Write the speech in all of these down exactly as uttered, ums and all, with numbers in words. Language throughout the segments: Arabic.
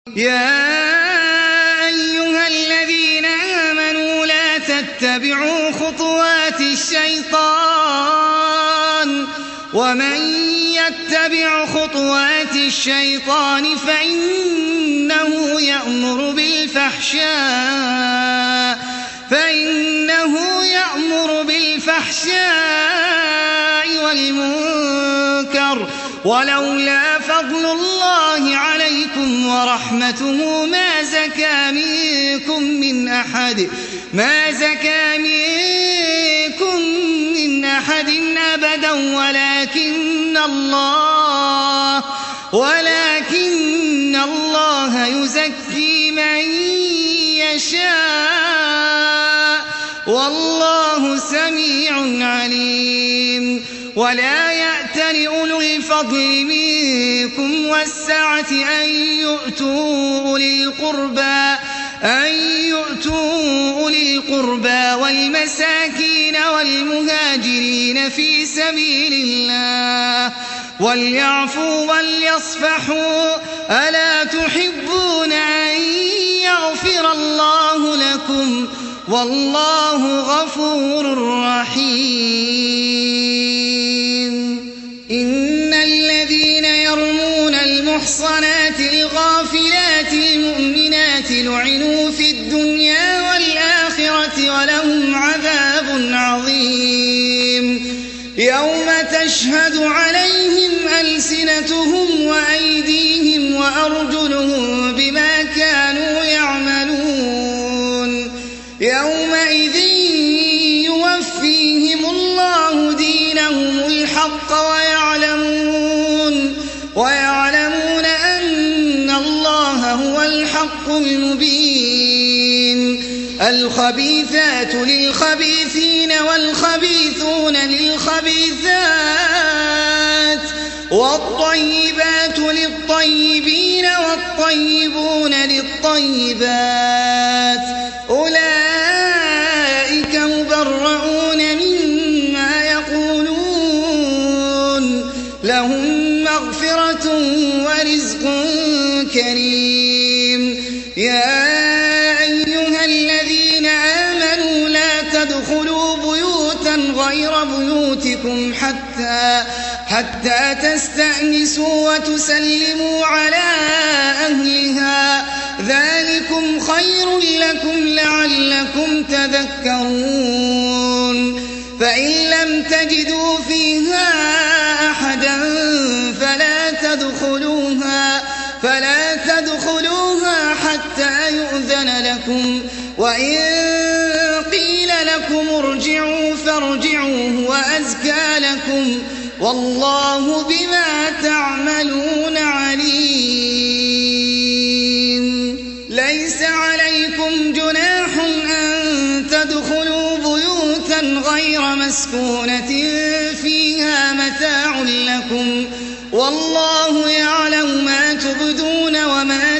يا أيها الذين آمنوا لا تتبعوا خطوات الشيطان ومن يتبع خطوات الشيطان فإنه يأمر بالفحشاء فإنه يأمر بالفحشاء والمنكر ولولا فضل الله عليكم ورحمته ما زكى منكم من أحد ما زكى منكم من أحد أبدا ولكن الله ولكن الله يزكي من يشاء والله سميع عليم. ولا يأتل أولو الفضل منكم والسعة أن يؤتوا أولي القربى أن يؤتوا أولي القربى والمساكين والمهاجرين في سبيل الله وليعفوا وليصفحوا ألا تحبون أن يغفر الله لكم والله غفور رحيم. إن الذين يرمون المحصنات الغافلات المؤمنات لعنوا في الدنيا والآخرة ولهم عذاب عظيم يوم تشهد عليهم ألسنتهم وأيديهم وأرجلهم بما كانوا يعملون يومئذ يوفيهم الله دينهم الحق ويعلمون ويعلمون أن الله هو الحق المبين. الخبيثات للخبيثين والخبيثون للخبيثات والطيبات للطيبين والطيبون للطيبات أولئك مبرؤون مما يقولون لهم مغفرة ورزق كريم. يا أيها الذين آمنوا لا تدخلوا بيوتا غير بيوتكم حتى حتى تستأنسوا وتسلموا على أهلها ذلكم خير لكم لعلكم تذكرون. فإن لم تجدوا فيها أحدا فلا تدخلوها فلا تدخلوها حتى يؤذن لكم وإن قيل لكم ارجعوا فارجعوا هو أزكى لكم والله بما تعملون عليم. ليس عليكم جناح أن تدخلوا بيوتا غير مسكونة فيها متاع لكم والله يعلم ما تبدون وما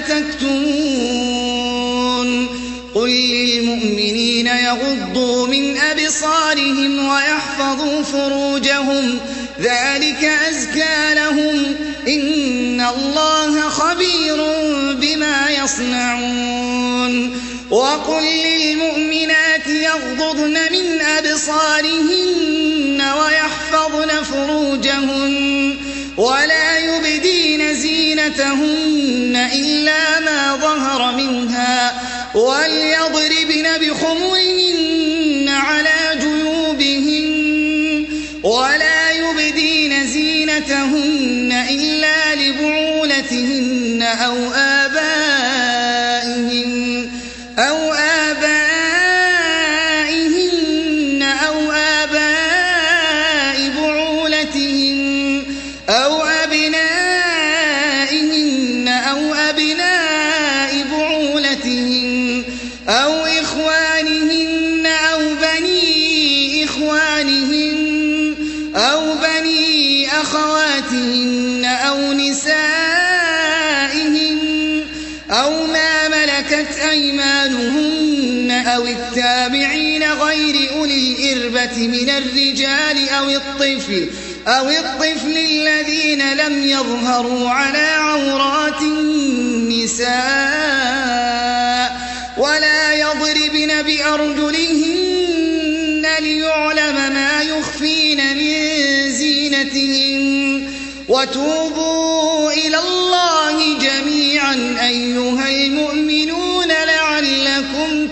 تكتمون. قل للمؤمنين يغضوا من أبصارهم ويحفظوا فروجهم ذلك أزكى لهم إن الله خبير بما يصنعون. وقل للمؤمنات يغضضن من أبصارهن ويحفظن فروجهن ولا يبدين زينتهن إلا ما ظهر منها وليضربن بخمرهن على جيوبهن ولا يبدين زينتهن إلا لبعولتهن أو آبائهن أو آبائهن أو آباء بعولتهن أو أبنائهن أو أبناء بعولتهن أو إخوانهن أو بني إخوانهن أو بني أخواتهن أو نسائهن أو ما ملكت أيمانهن أو التابعين غير أولي الإربة من الرجال أو الطفل أو الطفل الذين لم يظهروا على عورات النساء ولا يضربن بأرجلهن ليعلم ما يخفين من زينتهن وتوبوا إلى الله جميعا أيها المؤمنون لعلكم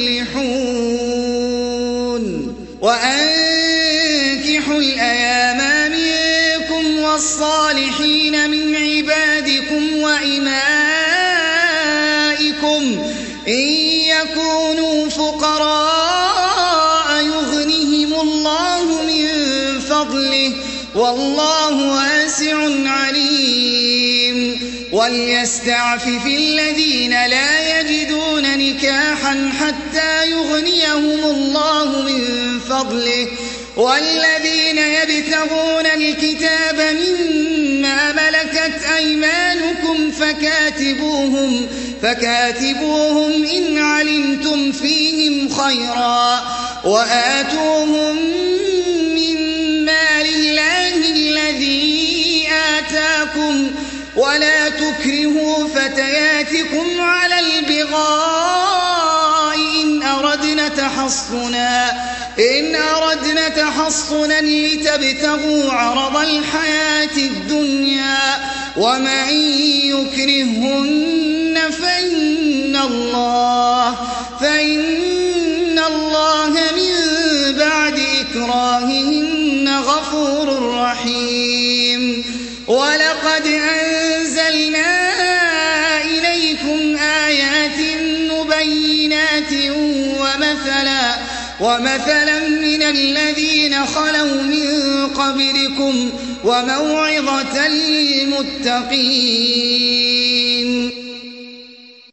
تفلحون وأنكحوا الأيام منكم والصالحين من عبادكم وإمائكم إن يكونوا فقراء يغنهم الله من فضله والله واسع عليم وليستعفف الذين لا يجدون نكاحا حتى يغنيهم الله من فضله والذين يبتغون الكتاب مما ملكت أيمانكم فكاتبوهم فكاتبوهم إن علمتم فيهم خيرا وآتوهم من مال الله الذي آتاكم ولا تكرهوا فتياتكم على البغاء إن أردنا تحصنا إن أردنا تحصنا لتبتغوا عرض الحياة الدنيا ومن يكرهن فإن الله فإن الله من بعد إكراههن غفور رحيم ولقد أنزلنا إليكم آيات مبينات ومثلا ومثلا من الذين خلوا من قبلكم وموعظة للمتقين